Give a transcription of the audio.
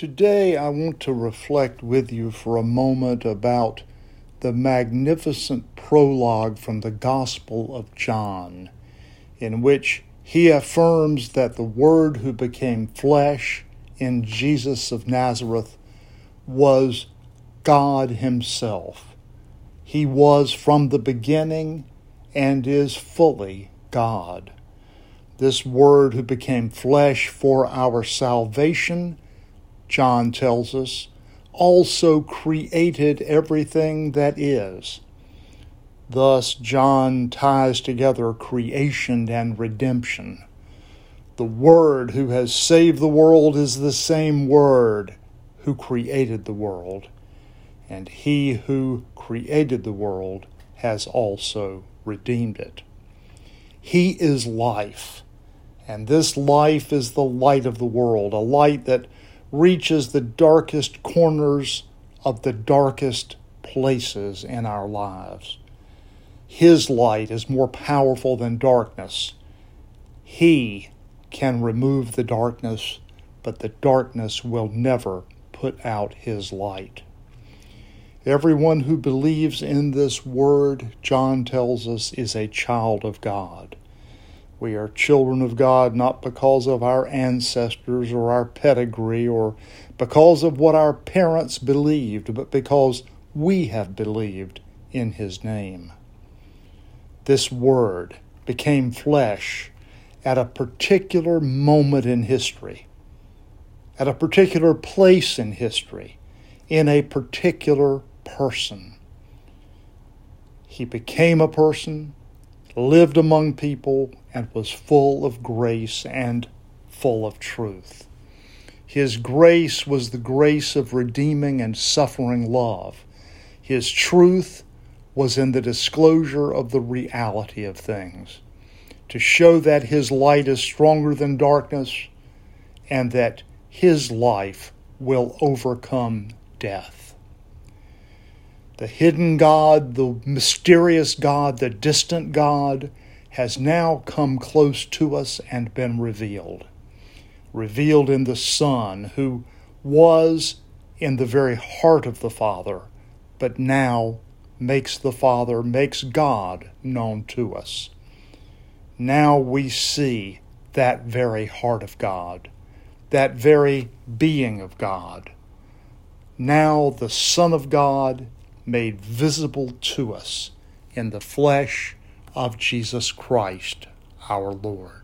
Today I want to reflect with you for a moment about the magnificent prologue from the Gospel of John, in which he affirms that the Word who became flesh in Jesus of Nazareth was God Himself. He was from the beginning and is fully God. This Word who became flesh for our salvation, John tells us, also created everything that is. Thus, John ties together creation and redemption. The Word who has saved the world is the same Word who created the world, and He who created the world has also redeemed it. He is life, and this life is the light of the world, a light that reaches the darkest corners of the darkest places in our lives. His light is more powerful than darkness. He can remove the darkness, but the darkness will never put out His light. Everyone who believes in this Word, John tells us, is a child of God. We are children of God not because of our ancestors or our pedigree or because of what our parents believed, but because we have believed in His name. This Word became flesh at a particular moment in history, at a particular place in history, in a particular person. He became a person, lived among people, and was full of grace and full of truth. His grace was the grace of redeeming and suffering love. His truth was in the disclosure of the reality of things, to show that His light is stronger than darkness and that His life will overcome death. The hidden God, the mysterious God, the distant God has now come close to us and been revealed. Revealed in the Son, who was in the very heart of the Father, but now makes the Father, makes God known to us. Now we see that very heart of God, that very being of God. Now the Son of God made visible to us in the flesh of Jesus Christ, our Lord.